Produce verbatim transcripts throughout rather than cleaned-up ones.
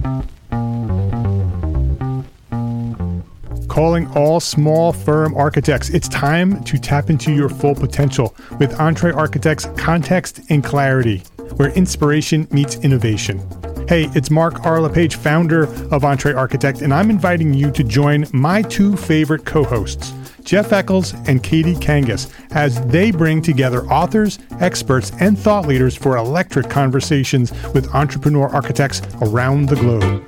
Calling all small firm architects. It's time to tap into your full potential with Entre Architects Context and Clarity, where inspiration meets innovation. Hey, it's Mark R. LePage, founder of Entre Architect, and I'm inviting you to join my two favorite co-hosts, Jeff Eccles and Katie Kangas, as they bring together authors, experts, and thought leaders for electric conversations with entrepreneur architects around the globe.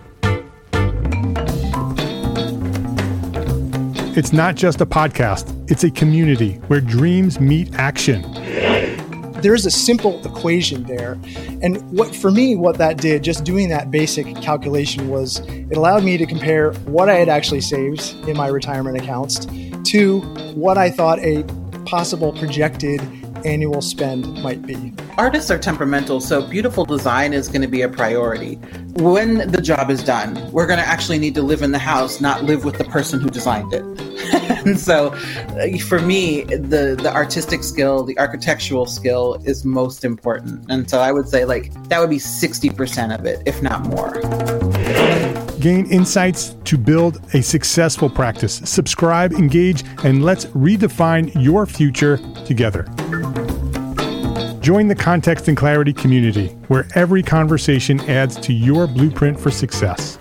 It's not just a podcast, it's a community where dreams meet action. There's a simple equation there. And what for me, what that did, just doing that basic calculation, was it allowed me to compare what I had actually saved in my retirement accounts to what I thought a possible projected annual spend might be. Artists are temperamental, so beautiful design is going to be a priority. When the job is done, we're going to actually need to live in the house, not live with the person who designed it. And so uh, for me, the, the artistic skill, the architectural skill is most important. And so I would say like that would be sixty percent of it, if not more. Gain insights to build a successful practice. Subscribe, engage, and let's redefine your future together. Join the Context and Clarity community, where every conversation adds to your blueprint for success.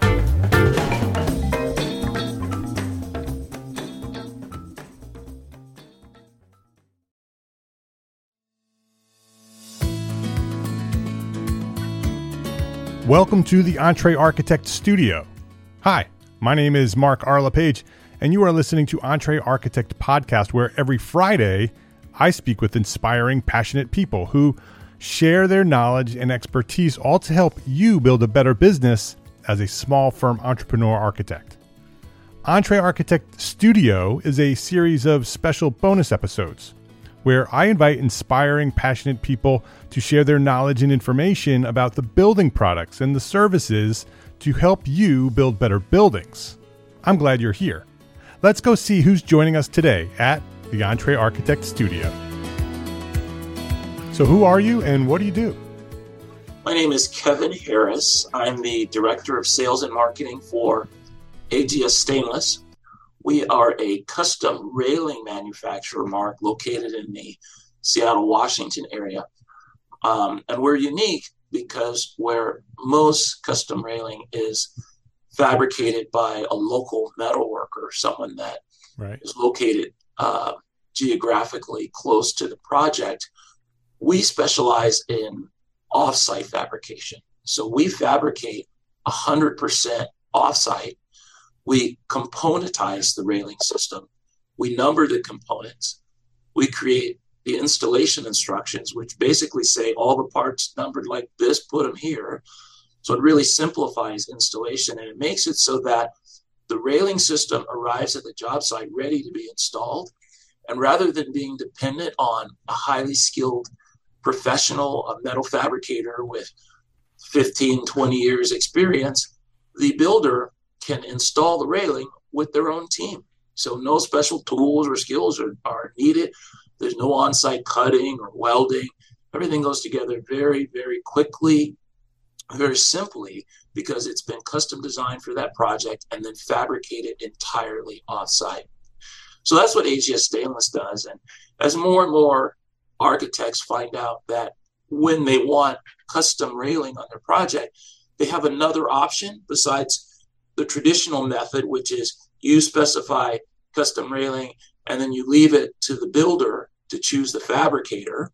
Welcome to the Entre Architect Studio. Hi, my name is Mark R. LePage, and you are listening to Entre Architect Podcast, where every Friday I speak with inspiring, passionate people who share their knowledge and expertise, all to help you build a better business as a small firm entrepreneur architect. Entre Architect Studio is a series of special bonus episodes where I invite inspiring, passionate people to share their knowledge and information about the building products and the services to help you build better buildings. I'm glad you're here. Let's go see who's joining us today at the Entre Architect Studio. So who are you and what do you do? My name is Kevin Harris. I'm the Director of Sales and Marketing for A G S Stainless. We are a custom railing manufacturer, Mark, located in the Seattle, Washington area. Um, and we're unique because where most custom railing is fabricated by a local metal worker, someone that right. is located uh, geographically close to the project, we specialize in off-site fabrication. So we fabricate one hundred percent off-site. We componentize the railing system. We number the components. We create the installation instructions, which basically say all the parts numbered like this, put them here. So it really simplifies installation, and it makes it so that the railing system arrives at the job site ready to be installed. And rather than being dependent on a highly skilled professional, a metal fabricator with fifteen, twenty years experience, the builder can install the railing with their own team. So no special tools or skills are, are needed. There's no on-site cutting or welding. Everything goes together very, very quickly, very simply, because it's been custom designed for that project and then fabricated entirely off-site. So that's what A G S Stainless does. And as more and more architects find out that when they want custom railing on their project, they have another option besides the traditional method, which is you specify custom railing and then you leave it to the builder to choose the fabricator.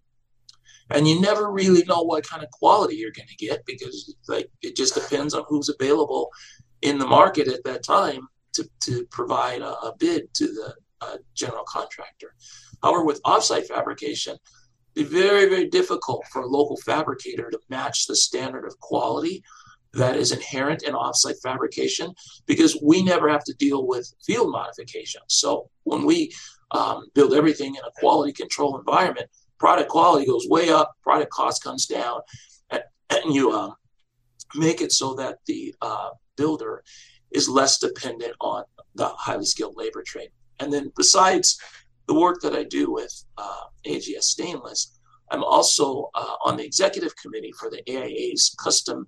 And you never really know what kind of quality you're going to get because like it just depends on who's available in the market at that time to, to provide a, a bid to the uh, general contractor. However, with offsite fabrication, it's very, very difficult for a local fabricator to match the standard of quality that is inherent in offsite fabrication because we never have to deal with field modifications. So when we um, build everything in a quality control environment, product quality goes way up, product cost comes down, and, and you um, make it so that the uh, builder is less dependent on the highly skilled labor trade. And then besides the work that I do with uh, A G S Stainless, I'm also uh, on the executive committee for the A I A's Custom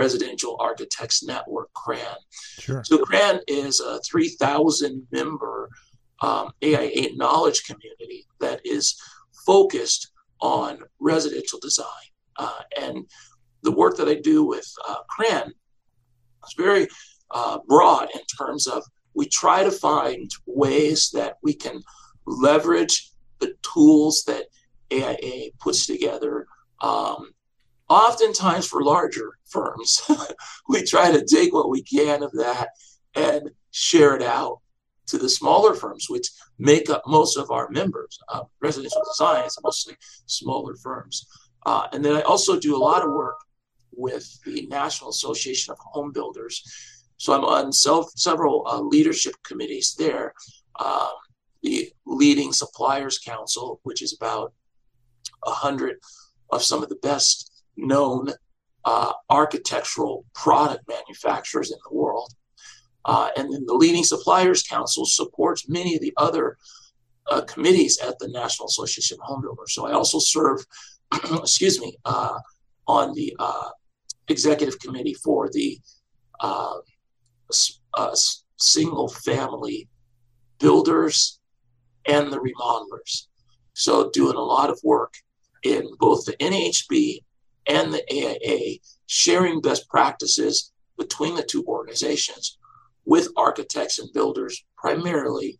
Residential Architects Network, C R A N. Sure. So C R A N is a three thousand member um, A I A knowledge community that is focused on residential design. Uh, and the work that I do with uh, C R A N is very uh, broad in terms of we try to find ways that we can leverage the tools that A I A puts together. Um, oftentimes for larger firms, we try to take what we can of that and share it out to the smaller firms, which make up most of our members. Uh, residential design is mostly smaller firms. Uh, and then I also do a lot of work with the National Association of Home Builders. So I'm on self, several uh, leadership committees there. Um, the Leading Suppliers Council, which is about a hundred of some of the best known uh, architectural product manufacturers in the world. Uh, and then the Leading Suppliers Council supports many of the other uh, committees at the National Association of Home Builders. So I also serve, excuse me, uh, on the uh, executive committee for the uh, uh, single family builders and the remodelers. So doing a lot of work in both the N A H B and the A I A, sharing best practices between the two organizations with architects and builders, primarily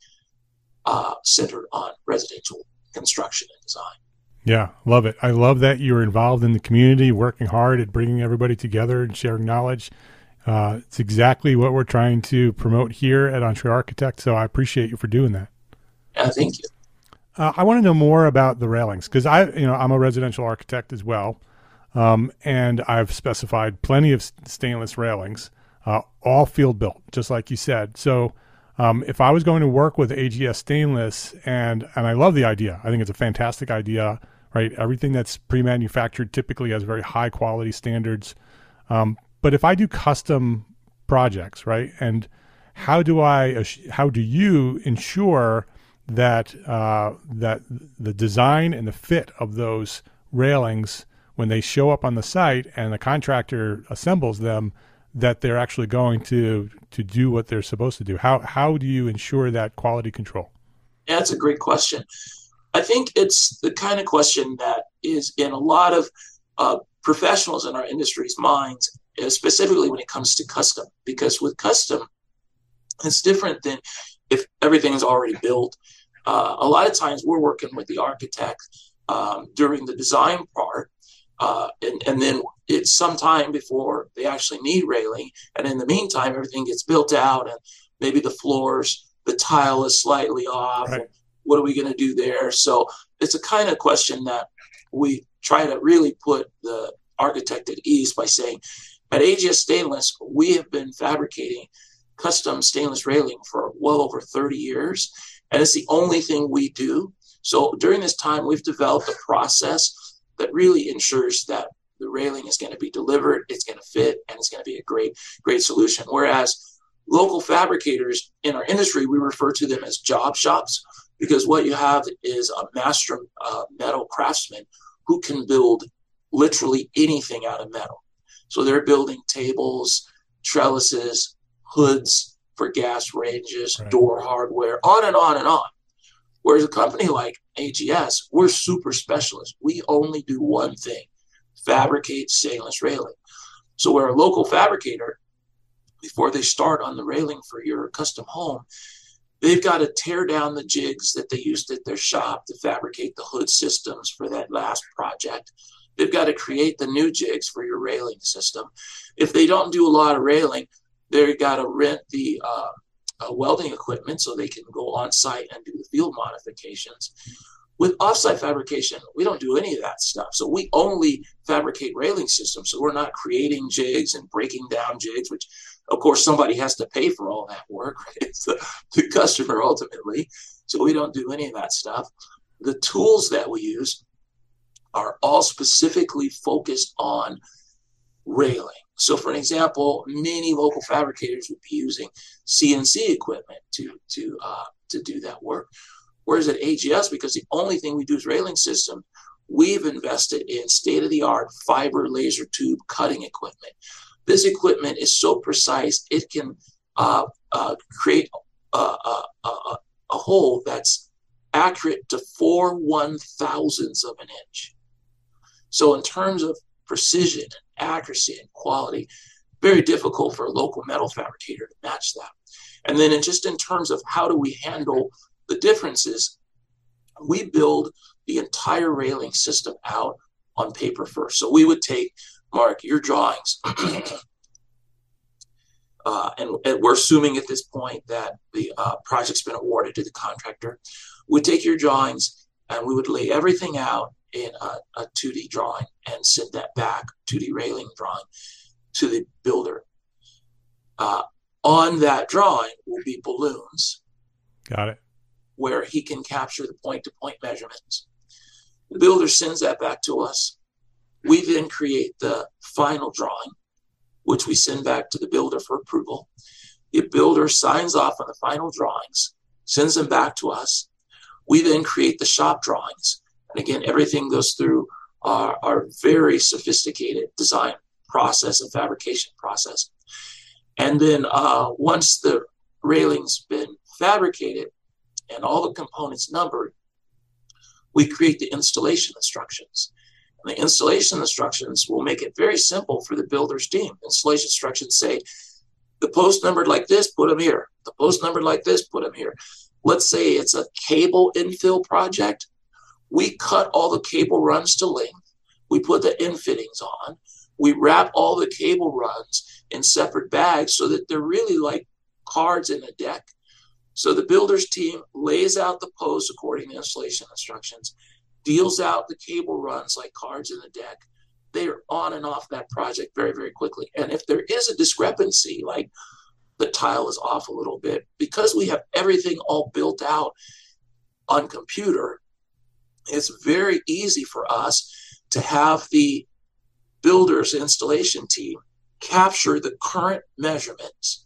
uh, centered on residential construction and design. Yeah, love it. I love that you're involved in the community, working hard at bringing everybody together and sharing knowledge. Uh, it's exactly what we're trying to promote here at EntreArchitect, so I appreciate you for doing that. Yeah, thank you. Uh, I want to know more about the railings because I, you know, I'm a residential architect as well, um, and I've specified plenty of stainless railings, uh, all field built, just like you said. So, um, if I was going to work with A G S Stainless, and and I love the idea, I think it's a fantastic idea, right? Everything that's pre-manufactured typically has very high quality standards. Um, but if I do custom projects, right, and how do I, how do you ensure that uh, that the design and the fit of those railings, when they show up on the site and the contractor assembles them, that they're actually going to to do what they're supposed to do? How how do you ensure that quality control? Yeah, that's a great question. I think it's the kind of question that is in a lot of uh, professionals in our industry's minds, specifically when it comes to custom, because with custom, it's different than if everything's already built. Uh, a lot of times we're working with the architect um, during the design part, uh, and, and then it's some time before they actually need railing. And in the meantime, everything gets built out and maybe the floors, the tile is slightly off. Right. What are we going to do there? So it's a kind of question that we try to really put the architect at ease by saying, at A G S Stainless, we have been fabricating custom stainless railing for well over thirty years. And it's the only thing we do. So during this time, we've developed a process that really ensures that the railing is going to be delivered, it's going to fit, and it's going to be a great, great solution. Whereas local fabricators in our industry, we refer to them as job shops, because what you have is a master uh, metal craftsman who can build literally anything out of metal. So they're building tables, trellises, hoods for gas ranges, right. door hardware, on and on and on. Whereas a company like A G S, we're super specialists. We only do one thing, fabricate stainless railing. So where a local fabricator, before they start on the railing for your custom home, they've got to tear down the jigs that they used at their shop to fabricate the hood systems for that last project. They've got to create the new jigs for your railing system. If they don't do a lot of railing, they've got to rent the uh, uh, welding equipment so they can go on site and do the field modifications. With offsite fabrication, we don't do any of that stuff. So we only fabricate railing systems. So we're not creating jigs and breaking down jigs, which of course somebody has to pay for all that work. Right? It's the, the customer ultimately. So we don't do any of that stuff. The tools that we use are all specifically focused on railing. So for an example, many local fabricators would be using C N C equipment to, to, uh, to do that work. Whereas at A G S, because the only thing we do is railing system, we've invested in state-of-the-art fiber laser tube cutting equipment This equipment is so precise, it can uh, uh, create a, a, a, a hole that's accurate to four one thousandths of an inch. So in terms of precision and accuracy and quality, very difficult for a local metal fabricator to match that. And then in just in terms of how do we handle the differences, we build the entire railing system out on paper first. So we would take, Mark, your drawings, uh, and, and we're assuming at this point that the uh, project's been awarded to the contractor. We'd take your drawings and we would lay everything out in a, a two D drawing and send that back, two D railing drawing, to the builder. Uh, on that drawing will be balloons. Got it. Where he can capture the point-to-point measurements. The builder sends that back to us. We then create the final drawing, which we send back to the builder for approval. The builder signs off on the final drawings, sends them back to us. We then create the shop drawings. And again, everything goes through our, our very sophisticated design process and fabrication process. And then uh, once the railing's been fabricated and all the components numbered, we create the installation instructions. And the installation instructions will make it very simple for the builder's team. Installation instructions say, the post numbered like this, put them here. The post numbered like this, put them here. Let's say it's a cable infill project. We cut all the cable runs to length. We put the end fittings on. We wrap all the cable runs in separate bags so that they're really like cards in a deck. So the builder's team lays out the posts according to installation instructions, deals out the cable runs like cards in the deck. They are on and off that project very, very quickly. And if there is a discrepancy, like the tile is off a little bit, because we have everything all built out on computer, it's very easy for us to have the builder's installation team capture the current measurements,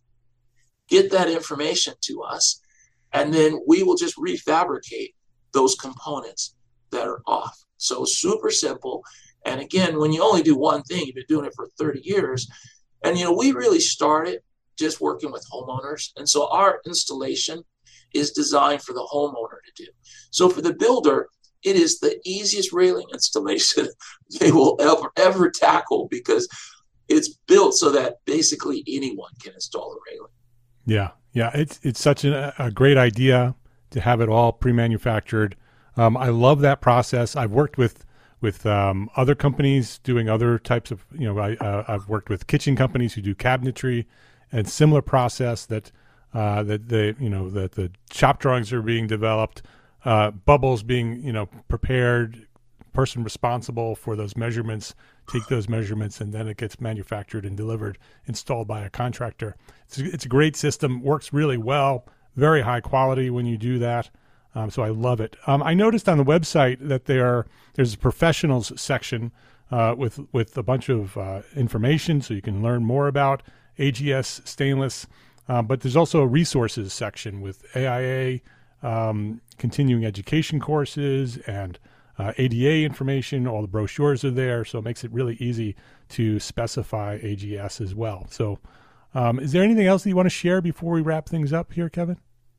get that information to us, and then we will just refabricate those components that are off. So super simple. And again, when you only do one thing, you've been doing it for thirty years. And, you know, we really started just working with homeowners. And so our installation is designed for the homeowner to do. So for the builder, it is the easiest railing installation they will ever, ever tackle, because it's built so that basically anyone can install a railing. Yeah, yeah, it's it's such a, a great idea to have it all pre-manufactured. Um, I love that process. I've worked with with um, other companies doing other types of, you know, I, uh, I've worked with kitchen companies who do cabinetry, and similar process that uh, that they, you know, that the shop drawings are being developed, uh, bubbles being, you know, prepared, person responsible for those measurements, take those measurements, and then it gets manufactured and delivered, installed by a contractor. It's, it's a great system, works really well, very high quality when you do that. Um, so I love it. Um, I noticed on the website that there there's a professionals section uh, with with a bunch of uh, information, so you can learn more about A G S stainless. Uh, but there's also a resources section with A I A, um, continuing education courses, and uh, A D A information. All the brochures are there, so it makes it really easy to specify A G S as well. So um, is there anything else that you want to share before we wrap things up here, Kevin?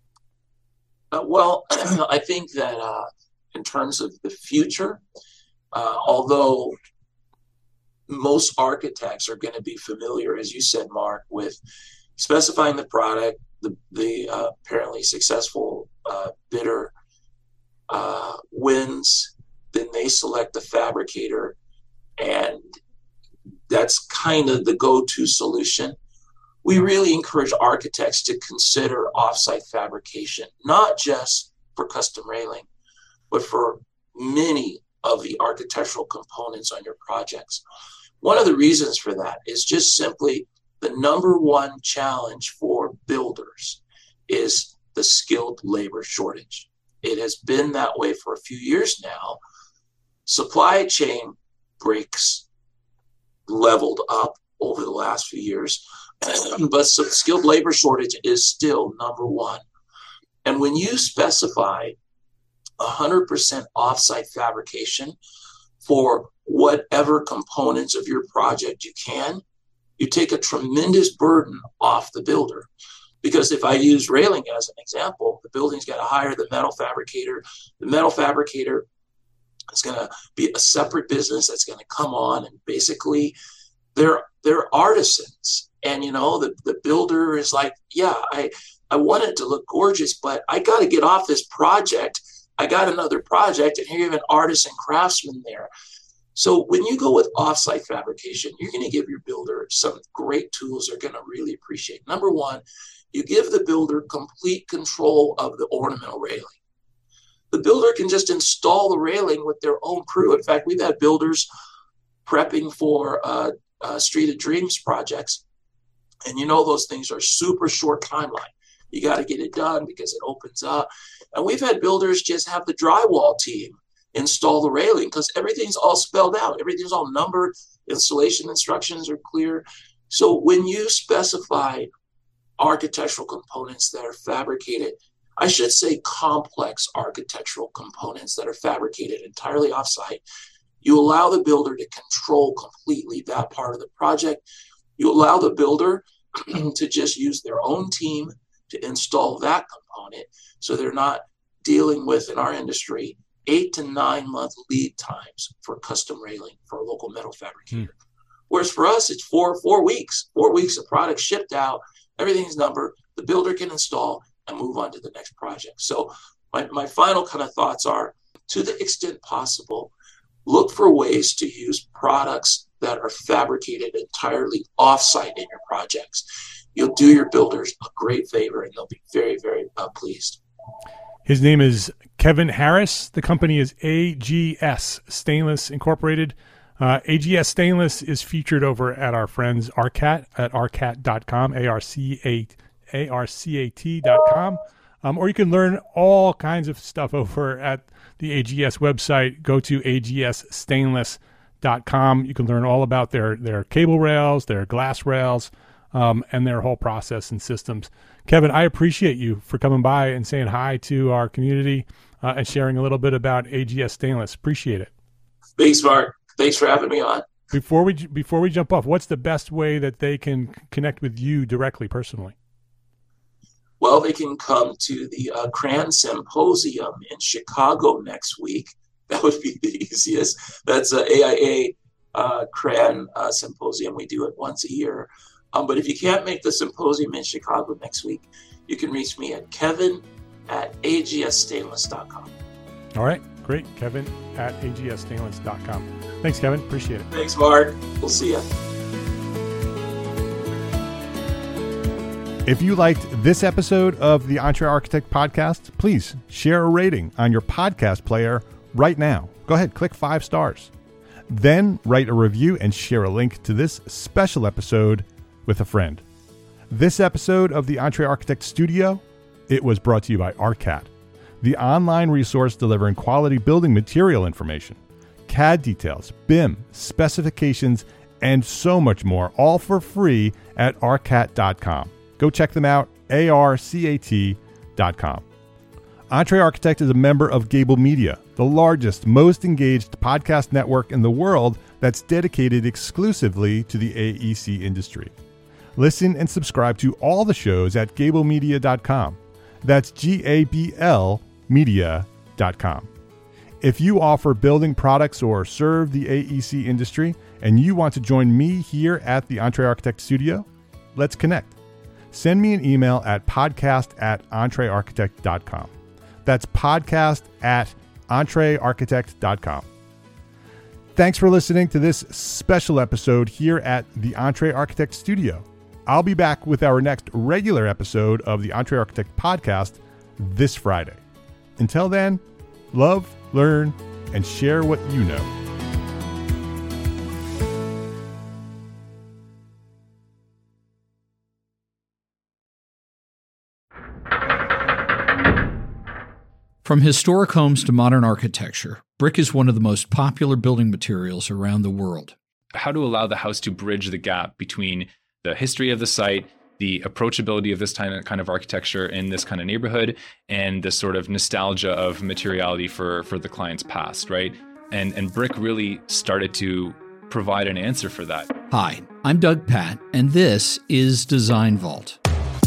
Uh, well, I think that uh, in terms of the future, uh, although most architects are going to be familiar, as you said, Mark, with specifying the product, the, the uh, apparently successful uh, bidder uh, wins, then they select the fabricator, and that's kind of the go-to solution. We really encourage architects to consider offsite fabrication, not just for custom railing, but for many of the architectural components on your projects. One of the reasons for that is just simply the number one challenge for builders is the skilled labor shortage. It has been that way for a few years now. Supply chain breaks leveled up over the last few years, but some skilled labor shortage is still number one. And when you specify one hundred percent offsite fabrication for whatever components of your project you can, you take a tremendous burden off the builder. Because if I use railing as an example, the building's got to hire the metal fabricator. The metal fabricator is going to be a separate business that's going to come on, and basically they're they're artisans. And you know, the, the builder is like, yeah, I I want it to look gorgeous, but I got to get off this project. I got another project, and here you have an artisan craftsman there. So when you go with offsite fabrication, you're going to give your builder some great tools they're going to really appreciate. Number one, you give the builder complete control of the ornamental railing. The builder can just install the railing with their own crew. In fact, we've had builders prepping for uh, uh, Street of Dreams projects. And you know, those things are super short timeline. You got to get it done because it opens up. And we've had builders just have the drywall team install the railing because everything's all spelled out. Everything's all numbered. Installation instructions are clear. So when you specify architectural components that are fabricated, I should say complex architectural components that are fabricated entirely offsite, you allow the builder to control completely that part of the project. You allow the builder to just use their own team to install that component, so they're not dealing with, in our industry, eight to nine month lead times for custom railing for a local metal fabricator. Hmm. Whereas for us, it's four, four weeks, four weeks of product shipped out, everything's numbered, the builder can install and move on to the next project. So my, my final kind of thoughts are, to the extent possible, look for ways to use products that are fabricated entirely offsite in your projects. You'll do your builders a great favor, and they'll be very, very uh, pleased. His name is Kevin Harris. The company is A G S Stainless Incorporated. Uh, A G S Stainless is featured over at our friends Arcat at arcat dot com, A R C A T dot com. Um, or you can learn all kinds of stuff over at the A G S website. Go to A G S stainless dot com. You can learn all about their, their cable rails, their glass rails, um, and their whole process and systems. Kevin, I appreciate you for coming by and saying hi to our community uh, and sharing a little bit about A G S Stainless. Appreciate it. Thanks, Mark. Thanks for having me on. Before we before we jump off, what's the best way that they can connect with you directly, personally? Well, they can come to the uh, C R A N Symposium in Chicago next week. That would be the easiest. That's a A I A uh, C R A N uh, Symposium. We do it once a year. Um, but if you can't make the symposium in Chicago next week, you can reach me at kevin at A G S stainless dot com. All right. Great. Kevin at A G S stainless dot com. Thanks, Kevin. Appreciate it. Thanks, Mark. We'll see you. If you liked this episode of the Entre Architect podcast, please share a rating on your podcast player right now. Go ahead, click five stars. Then write a review and share a link to this special episode with a friend. This episode of the Entre Architect Studio, it was brought to you by Arcat, the online resource delivering quality building material information, C A D details, B I M, specifications, and so much more, all for free at arcat dot com. Go check them out, A R C A T dot com. Entre Architect is a member of Gable Media, the largest, most engaged podcast network in the world that's dedicated exclusively to the A E C industry. Listen and subscribe to all the shows at gable media dot com. That's G A B L media dot com. If you offer building products or serve the A E C industry and you want to join me here at the Entre Architect Studio, let's connect. Send me an email at podcast at entre architect dot com. That's podcast at entre architect dot com. Thanks for listening to this special episode here at the Entre Architect Studio. I'll be back with our next regular episode of the Entre Architect podcast this Friday. Until then, love, learn, and share what you know. From historic homes to modern architecture, brick is one of the most popular building materials around the world. How to allow the house to bridge the gap between the history of the site, the approachability of this kind of architecture in this kind of neighborhood, and the sort of nostalgia of materiality for, for the client's past, right? And and brick really started to provide an answer for that. Hi, I'm Doug Patt, and this is Design Vault.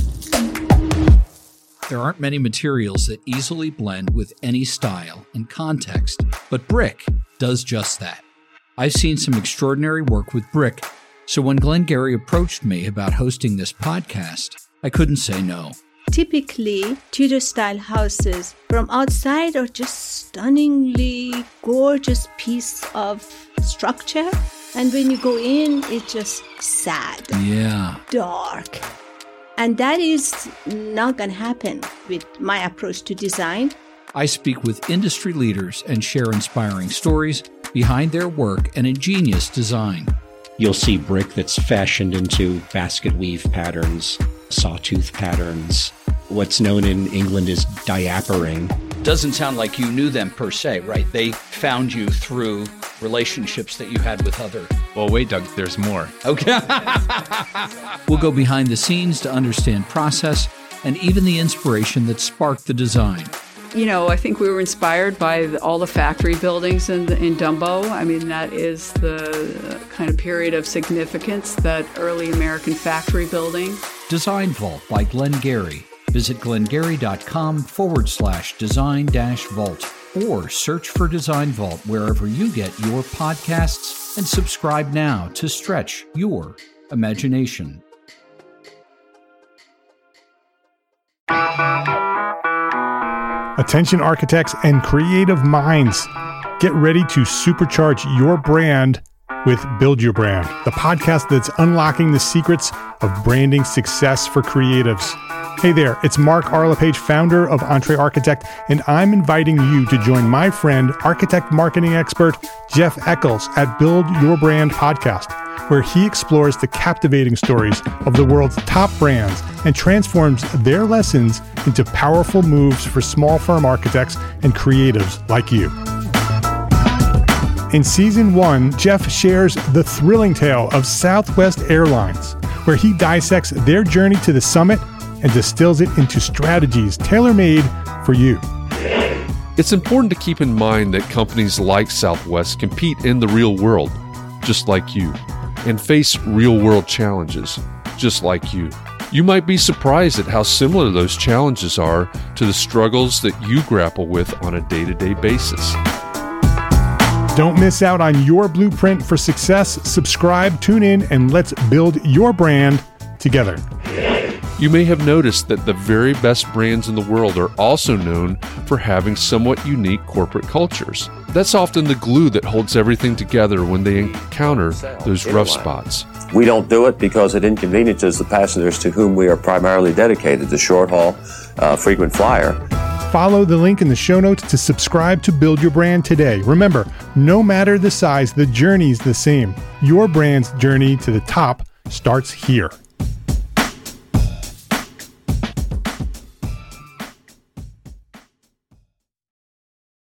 There aren't many materials that easily blend with any style and context, but brick does just that. I've seen some extraordinary work with brick, so when Glenn Gary approached me about hosting this podcast, I couldn't say no. Typically, Tudor-style houses from outside are just stunningly gorgeous piece of structure. And when you go in, it's just sad, yeah, dark. And that is not going to happen with my approach to design. I speak with industry leaders and share inspiring stories behind their work and ingenious design. You'll see brick that's fashioned into basket weave patterns, sawtooth patterns, what's known in England as diapering. Doesn't sound like you knew them per se, right? They found you through relationships that you had with other... Well, wait, Doug, there's more. Okay. We'll go behind the scenes to understand process and even the inspiration that sparked the design. You know, I think we were inspired by the, all the factory buildings in, in Dumbo. I mean, that is the kind of period of significance, that early American factory building. Design Vault by Glenn Gary. Visit glengary.com forward slash design dash vault or search for Design Vault wherever you get your podcasts and subscribe now to stretch your imagination. Attention architects and creative minds, get ready to supercharge your brand with Build Your Brand, the podcast that's unlocking the secrets of branding success for creatives. Hey there, it's Mark R. LePage, founder of Entre Architect, and I'm inviting you to join my friend, architect marketing expert Jeff Eccles at Build Your Brand podcast, where he explores the captivating stories of the world's top brands and transforms their lessons into powerful moves for small firm architects and creatives like you. In season one, Jeff shares the thrilling tale of Southwest Airlines, where he dissects their journey to the summit and distills it into strategies tailor-made for you. It's important to keep in mind that companies like Southwest compete in the real world, just like you, and face real-world challenges, just like you. You might be surprised at how similar those challenges are to the struggles that you grapple with on a day-to-day basis. Don't miss out on your blueprint for success. Subscribe, tune in, and let's build your brand together. You may have noticed that the very best brands in the world are also known for having somewhat unique corporate cultures. That's often the glue that holds everything together when they encounter those rough spots. We don't do it because it inconveniences the passengers to whom we are primarily dedicated, the short haul, uh, frequent flyer. Follow the link in the show notes to subscribe to Build Your Brand today. Remember, no matter the size, the journey's the same. Your brand's journey to the top starts here.